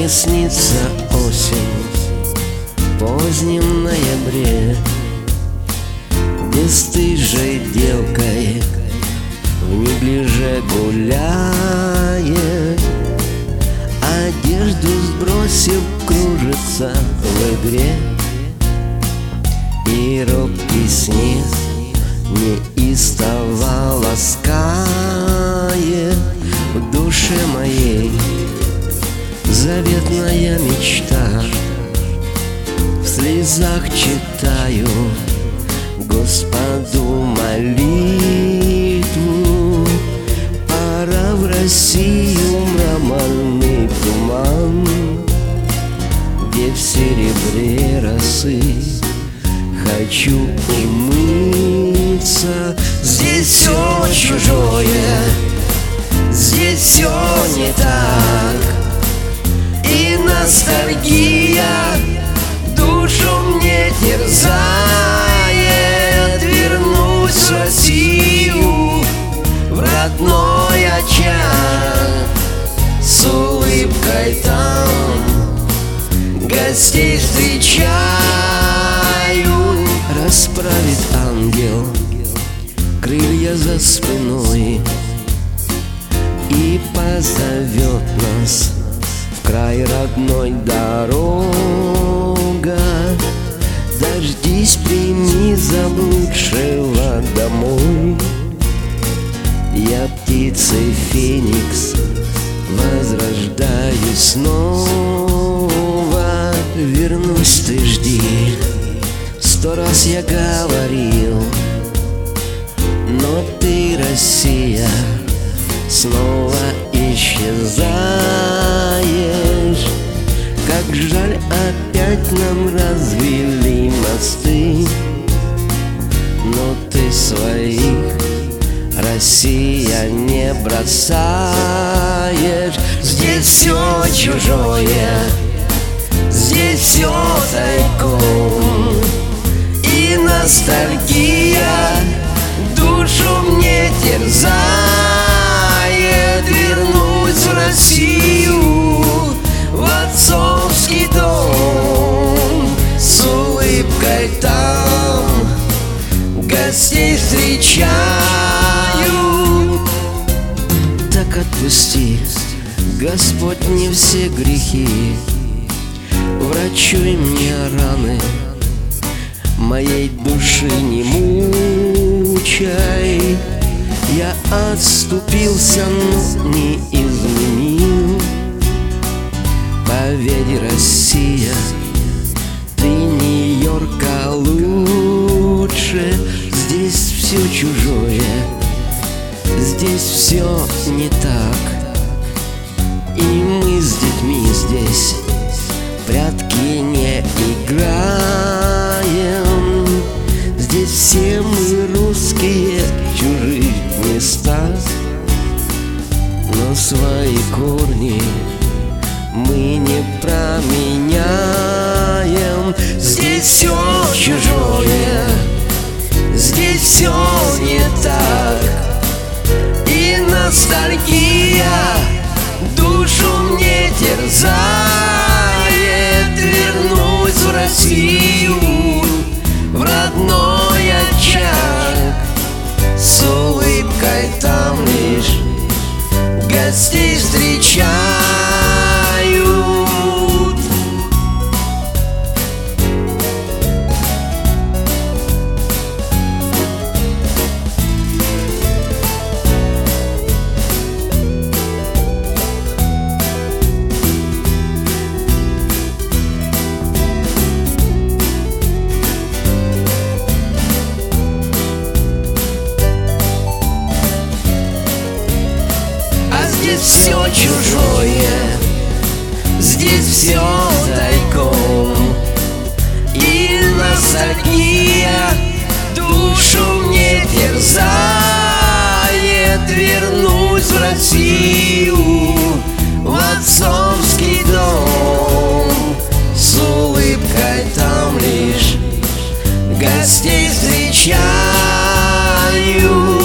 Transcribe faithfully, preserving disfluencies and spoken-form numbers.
Мне снится осень в позднем ноябре, бесстыжей девкой в неглиже гуляет, одежду сбросив, кружится в игре, и робкий снег неистово ласкает в душе моей заветная мечта. В слезах читаю Господу молитву. Пора в Россию мраморный туман, где в серебре росы хочу умыться. Здесь все чужое, здесь все не так, и ностальгия душу мне терзает. Вернусь в Россию, в родной очаг, с улыбкой там гостей встречаю. Расправит ангел крылья за спиной и позовет нас в край родной дорога. Дождись, прими заблудшего домой. Я птицей феникс возрождаюсь снова. Вернусь, ты жди, сто раз я говорил, но ты, Россия, снова исчезаешь. Как жаль, опять нам развели мосты, но ты своих, Россия, не бросаешь. Здесь все чужое, здесь все тайком, и ностальгия душу мне терзает. Вернусь в Россию, в отцовский дом, с улыбкой там гостей встречаю. Так отпусти, Господь, не все грехи, врачуй мне раны, моей души не мучай. Я отступился, но не изменил. Поверь, Россия, ты Нью-Йорка лучше. Здесь все чужое, здесь все не так, и мы с детьми здесь прятки не играем. Здесь все мы русские в чужих местах, но свои корни мы не променяем. Здесь все чужое, здесь все не так, и ностальгия душу мне терзает. Вернусь в Россию, в родной очаг, с улыбкой там лишь гостей встречают. Здесь все чужое, здесь все тайком, и ностальгия душу мне терзает. Вернусь в Россию, в отцовский дом, с улыбкой там лишь гостей встречаю.